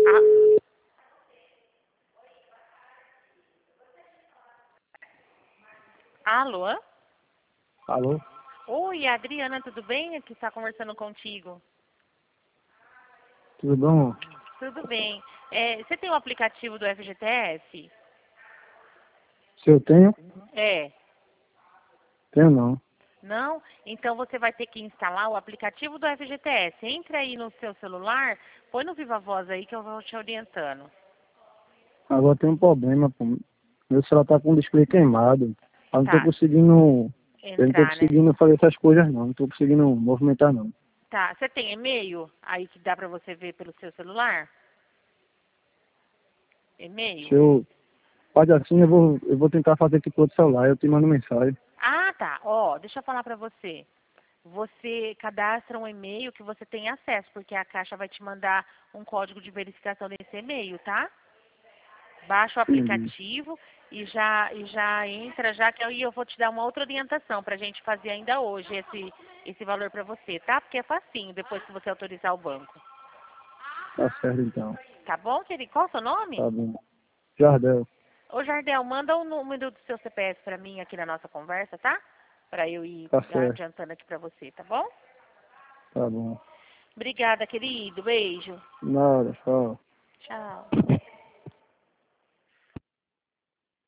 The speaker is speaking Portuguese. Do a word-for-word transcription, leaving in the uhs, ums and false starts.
Ah, alô? Alô? Oi, Adriana, tudo bem? Aqui está conversando contigo. Tudo bom? Tudo bem. É, você tem o aplicativo do F G T S? Se eu tenho? É. Tenho não. Não? Então você vai ter que instalar o aplicativo do F G T S. Entra aí no seu celular, põe no Viva Voz aí que eu vou te orientando. Agora tem um problema, pô. Meu celular tá com o display queimado. Eu não tô Tá, conseguindo. Eu não tô entrar, né? conseguindo fazer essas coisas não. Não tô conseguindo movimentar não. Tá, você tem e-mail aí que dá pra você ver pelo seu celular? Se E-mail? eu. Faz assim, eu vou, eu vou tentar fazer aqui pro outro celular. Eu te mando mensagem. Ah, tá. Ó, deixa eu falar pra você. Você cadastra um e-mail que você tem acesso, porque a Caixa vai te mandar um código de verificação desse e-mail, tá? Baixa o Entendi. aplicativo e já, e já entra, já que aí eu vou te dar uma outra orientação pra gente fazer ainda hoje esse, esse valor pra você, tá? Porque é facinho depois que você autorizar o banco. Tá certo então. Tá bom, querido? Qual o seu nome? Tá bom. Jardel. Ô, Jardel, manda o número do seu C P F pra mim aqui na nossa conversa, tá? Pra eu ir Tá certo. adiantando aqui pra você, tá bom? Tá bom. Obrigada, querido. Beijo. Nada, tchau. Tchau.